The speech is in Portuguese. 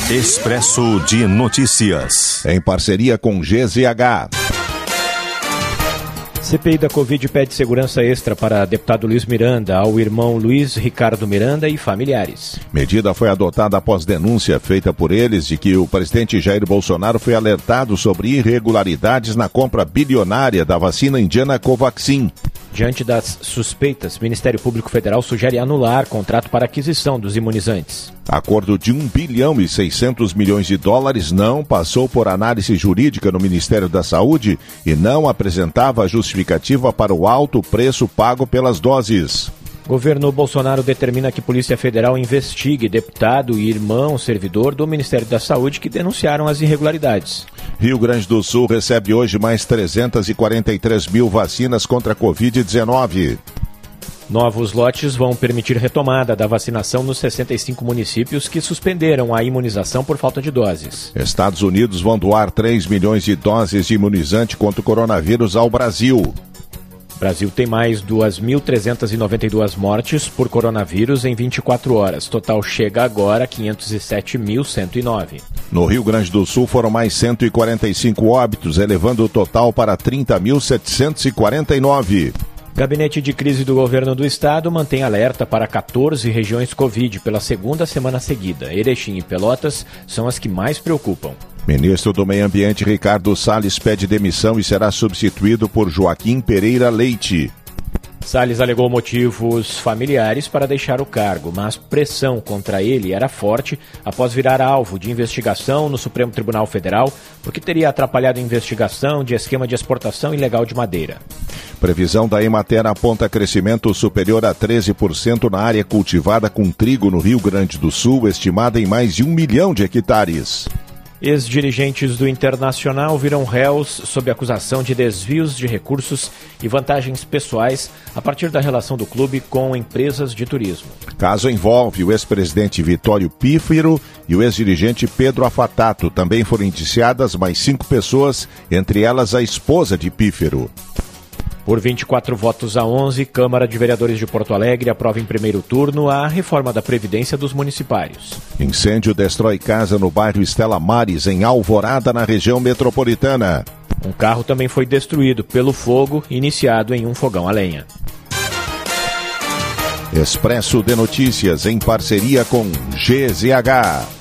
Expresso de Notícias. Em parceria com GZH. CPI da Covid pede segurança extra para deputado Luiz Miranda, ao irmão Luiz Ricardo Miranda e familiares. Medida foi adotada após denúncia feita por eles de que o presidente Jair Bolsonaro foi alertado sobre irregularidades na compra bilionária da vacina indiana Covaxin. Diante das suspeitas, o Ministério Público Federal sugere anular contrato para aquisição dos imunizantes. Acordo de US$ 1 bilhão e 600 milhões de dólares não passou por análise jurídica no Ministério da Saúde e não apresentava justificativa para o alto preço pago pelas doses. Governo Bolsonaro determina que Polícia Federal investigue deputado e irmão servidor do Ministério da Saúde que denunciaram as irregularidades. Rio Grande do Sul recebe hoje mais 343 mil vacinas contra a Covid-19. Novos lotes vão permitir retomada da vacinação nos 65 municípios que suspenderam a imunização por falta de doses. Estados Unidos vão doar 3 milhões de doses de imunizante contra o coronavírus ao Brasil. O Brasil tem mais 2.392 mortes por coronavírus em 24 horas. Total chega agora a 507.109. No Rio Grande do Sul foram mais 145 óbitos, elevando o total para 30.749. Gabinete de Crise do Governo do Estado mantém alerta para 14 regiões Covid pela segunda semana seguida. Erechim e Pelotas são as que mais preocupam. Ministro do Meio Ambiente Ricardo Salles pede demissão e será substituído por Joaquim Pereira Leite. Salles alegou motivos familiares para deixar o cargo, mas pressão contra ele era forte após virar alvo de investigação no Supremo Tribunal Federal, porque teria atrapalhado a investigação de esquema de exportação ilegal de madeira. Previsão da Emater aponta crescimento superior a 13% na área cultivada com trigo no Rio Grande do Sul, estimada em mais de 1 milhão de hectares. Ex-dirigentes do Internacional viram réus sob acusação de desvios de recursos e vantagens pessoais a partir da relação do clube com empresas de turismo. Caso envolve o ex-presidente Vitório Pífero e o ex-dirigente Pedro Afatato. Também foram indiciadas mais 5 pessoas, entre elas a esposa de Pífero. Por 24 votos a 11, Câmara de Vereadores de Porto Alegre aprova em primeiro turno a reforma da Previdência dos municipários. Incêndio destrói casa no bairro Estela Maris, em Alvorada, na região metropolitana. Um carro também foi destruído pelo fogo iniciado em um fogão a lenha. Expresso de Notícias, em parceria com GZH.